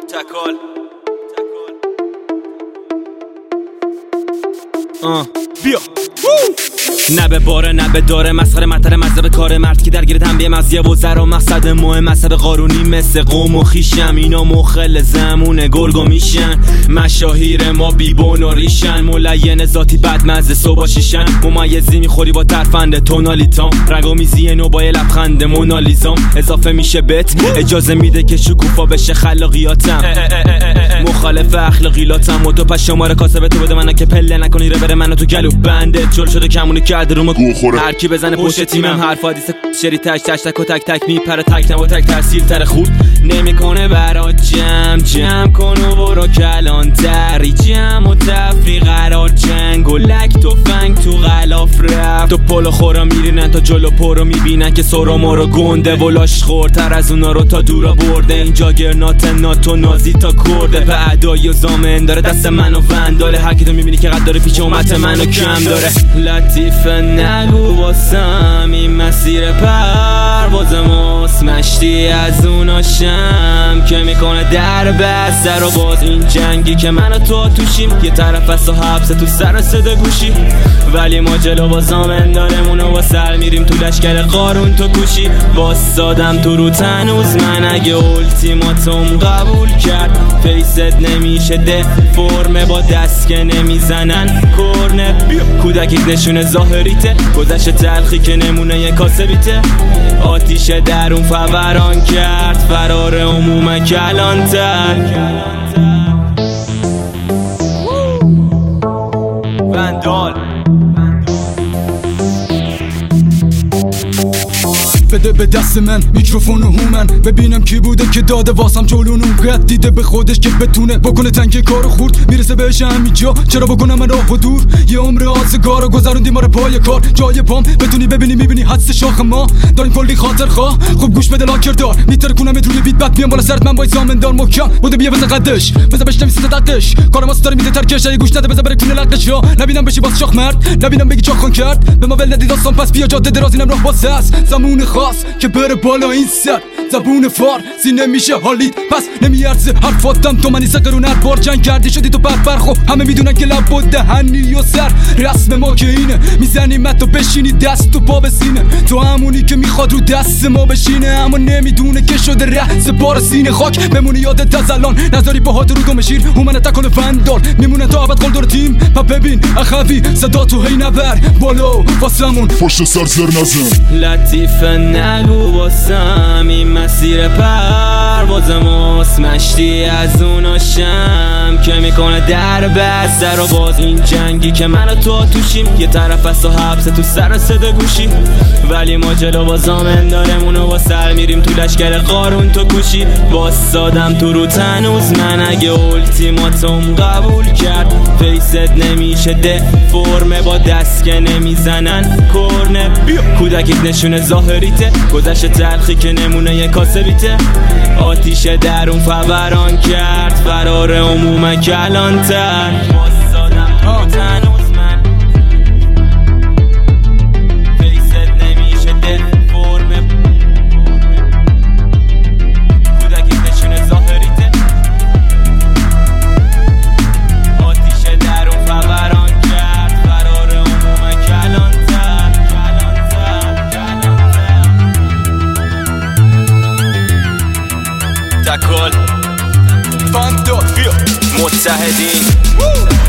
تکل بیا نه به باره نه به داره مسخره مطر مذهب کار مرد که درگیر تنبیه مزیه و ذر و مقصد مهم مذهب قارونی مثل قوم و خیشم اینا مخل زمونه گرگو میشن مشاهیر ما بیبون و ریشن ملین ذاتی بدمزه صبح شیشن ممیزی میخوری با ترفند تونالیتام رنگو میزی نوبای لبخند مونالیزام اضافه میشه بت اجازه میده که شکوفا بشه خلاقیاتم مخالف اخلاقیاتم و تو پس شماره کاسه به تو بده منو که پله نکنی ره بره منو تو گلو بنده چل شده کمونی کرده رومو هر کی بزنه پشت تیمم حرف حدیث شری تش تش تک و تک تک میپره تک نو تک تحصیل تر خورد نمیکنه برات جمع کن و برو کلانتری جمع و تفریق قرار جنگ و لک تو فنگ تو غلاف رفت تو پلو خورا میرینن تا جلو پرو میبینن که سرا ما رو گنده ولاش خورتر از اونا رو تا دورا برده اینجا گرنات ناتو نازی تا کرده به ادای و زامن داره دست منو ونداله هر کی تو میبینی که قد داره پیچ اومت منو کم داره لطیفه نگو واسم این مسیر پرواز ماست مشتی از اوناشم که میکنه در بسته رو باز این جنگی که من و تو توشیم یه طرف از و حبس تو سر صدا گوشی ولی ما جلو با زامن دارمون و با سر میریم تو لشکر قارون تو کوشی واسادم تو رو تنوز من اگه اولتیماتوم قبول کرد فیست نمیشه ده فرمه با دست که نمیزنن کرنه کودکی نشونه ظاهریته گذشت تلخی که نمونه یه کاسبیته آتیش درون فوران کرد فرار عموم کلانتر وندال بده به دست من میکروفون و هومن ببینم کی بوده که داده واسم جلون اونقدر دیده به خودش که بتونه بکنه تنگ کارو خورد میرسه بهش همینجا چرا بکنم من راه و دور یه عمر آزگار رو گذروندیم ما رو پای کار جای پام بتونی ببینی میبینی حدس شاخ ما داریم کلی خاطر خواه خوب گوش بده لاکر دار میتره کنم روی بیت بد میام بالا سرت من با زامن دار محکم بوده بیا بزن قدش بزن بشنوی صدا دقش کار واسه داره میده ترکش ای گوش نده بزن بره کنه لقش را نبینم بشی باز شاخ مرد نبینم بگی چاخون کرد به ما ول ندی داستان پس بیا جاده دراز اینم راه واسه است زمون خاص که بره بالا این سر زبون فار سینه میشه حالیت پس نمیارزه حرفاتم تو منی سقرون هر بار جنگ کردی شدی تو برخو همه میدونن که لب و دهنی و سر رسم ما که اینه میزنیم تو بشینی دست تو پا به سینه تو همونی که میخواد رو دست ما بشینه اما نمیدونه که شده رأس بار سینه خاک بمونی یادت از الان نذاری باهات رو دم شیر هومن تکل فندار میمونه تا ابد قول دور تیم پا ببین اخوی صدا تو هی نبر بالا واسمون پشت سر زر نزن لطیفه نگو واسم این مسیر پرواز ماست مشتی از اوناشم که میکنه در بسته رو باز این جنگی که من و تو توشیم یه طرف از و حبس تو سر صدا گوشی ولی ما جلو با زامن دارمون و با سر میریم تو لشکر قارون تو کوشی واسادم تو رو تنوز من اگه اولتیماتوم قبول کرد فیست نمیشه ده فرمه با دست که نمیزنن کرنه کودکی نشونه ظاهریته گذشت تلخی که نمونه یه کاسبیته آتیش درون فوران کرد فرار عموم کلانتر واسادم تو تنوز من فیست نمیشه ده فرمه کودکی نشونه ظاهریته آتیش درون فوران کرد فرار عموم کلانتر تکل فاندار متحدین